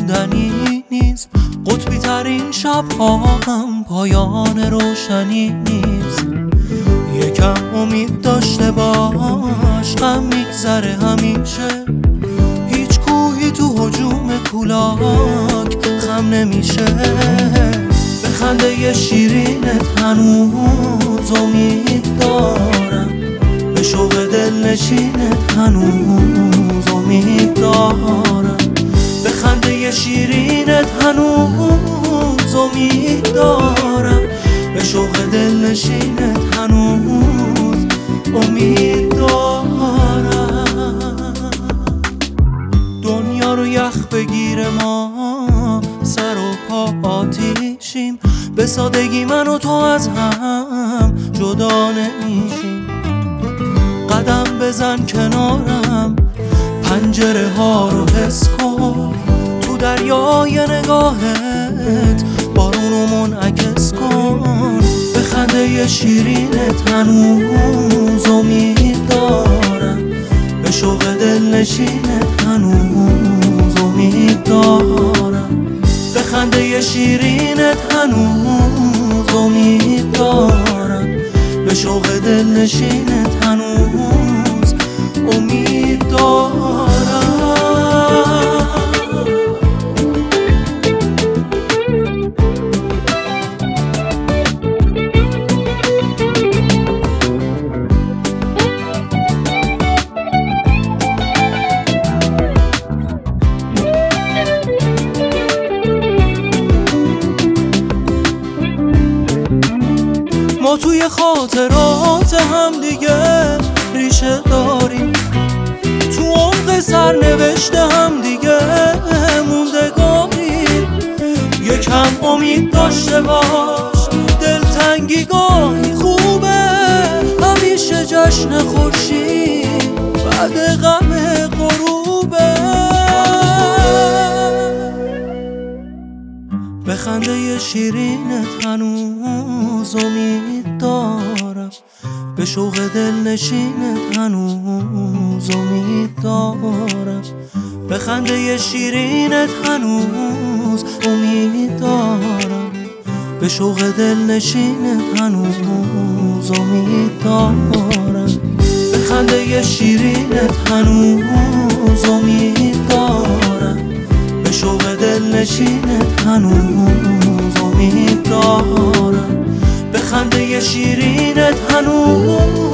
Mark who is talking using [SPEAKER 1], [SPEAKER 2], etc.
[SPEAKER 1] موندنی نیست، قطبی ترین شب‌ها هم پایان روشنی نیست. یکم امید داشته باش، غم میگذره همیشه. هیچ کوهی تو هجوم کولاک خم نمیشه. به خنده شیرینت هنوز امید دارم، به شوق دلنشینت هنوز امید دارم. به خنده شیرینت هنوز امید دارم، به شوق دلنشینت هنوز امید دارم. دنیا رو یخ بگیره ما سر و پا آتیشیم، به سادگی من و تو از هم جدا نمیشیم. قدم بزن کنارم، پنجره ها رو حس کن، تو دریای نگاهت بارونو منعکس کن. به خنده شیرینت هنوز امید دارم، به شوق دلنشینت هنوز امید دارم. به خنده شیرینت هنوز امید دارم، به شوق دلنشینت هنوز امید دارم. ما توی خاطرات هم دیگه ریشه داریم، تو عمق سرنوشت هم دیگه موندگاریم. یکم امید داشته باش، دلتنگی گاهی خوبه، همیشه جشن خورشید بعد غم غروبه. به خنده شیرینت هنوز امید دارم، به شوق دلنشینت هنوز امید دارم. به خنده شیرینت هنوز امید دارم، به شوق دلنشینت هنوز امید دارم. به خنده شیرینت هنوز امید دارم، به شوق دلنشینت هنوز امید دارم. به خنده شیرینت هنوز